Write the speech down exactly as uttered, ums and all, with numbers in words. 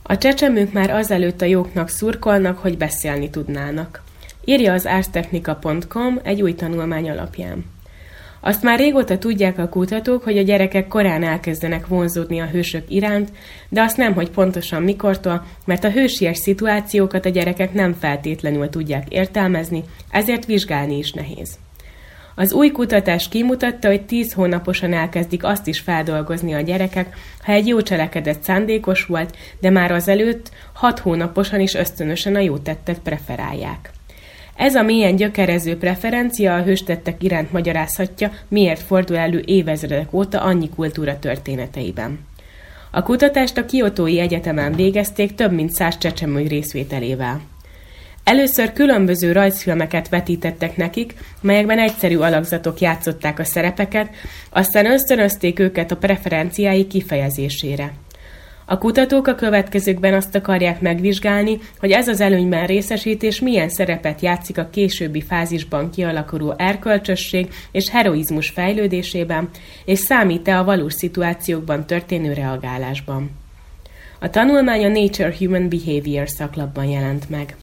A csecsemők már azelőtt a jóknak szurkolnak, hogy beszélni tudnának. Írja az arstechnika pont com egy új tanulmány alapján. Azt már régóta tudják a kutatók, hogy a gyerekek korán elkezdenek vonzódni a hősök iránt, de azt nem, hogy pontosan mikortól, mert a hősies szituációkat a gyerekek nem feltétlenül tudják értelmezni, ezért vizsgálni is nehéz. Az új kutatás kimutatta, hogy tíz hónaposan elkezdik azt is feldolgozni a gyerekek, ha egy jó cselekedet szándékos volt, de már azelőtt hat hónaposan is ösztönösen a jó tettet preferálják. Ez a mélyen gyökerező preferencia a hőstettek iránt magyarázhatja, miért fordul elő évezredek óta annyi kultúra történeteiben. A kutatást a Kiotói Egyetemen végezték több mint száz csecsemő részvételével. Először különböző rajzfilmeket vetítettek nekik, melyekben egyszerű alakzatok játszották a szerepeket, aztán ösztönözték őket a preferenciái kifejezésére. A kutatók a következőkben azt akarják megvizsgálni, hogy ez az előnyben részesítés milyen szerepet játszik a későbbi fázisban kialakuló erkölcsösség és heroizmus fejlődésében, és számít-e a valós szituációkban történő reagálásban. A tanulmány a Nature Human Behavior szaklapban jelent meg.